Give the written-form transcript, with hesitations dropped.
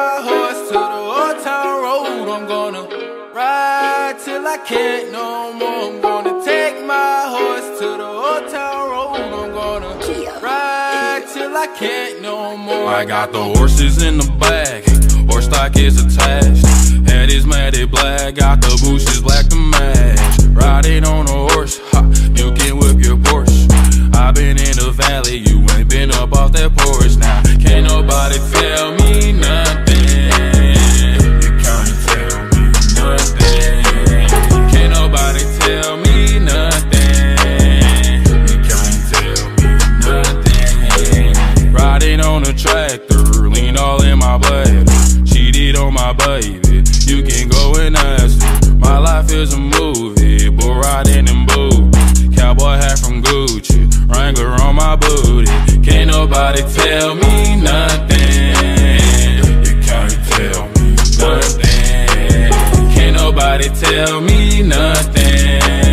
my horse to the old town road. I'm gonna ride till I can't no more. I'm gonna take my horse to the old town road. I'm gonna ride till I can't no more. I got the horses in the bag, horse stock is attached. Head is matted black, got the bushes black to match. Riding on a horse, ha, you can whip your Porsche. I been in the valley, you ain't been up off that porch. Now, can't nobody tell me nothing. You can't tell me nothing. Can't nobody tell me nothing. You can't tell me nothing. Riding on a tractor, lean all in my blood. Cheated on my baby, you can go and ask her. My life is a movie, bull riding in boots. Cowboy hat from Gucci, Wrangler on my booty. Can't nobody tell me nothing. You can't tell me nothing. Can't nobody tell me nothing.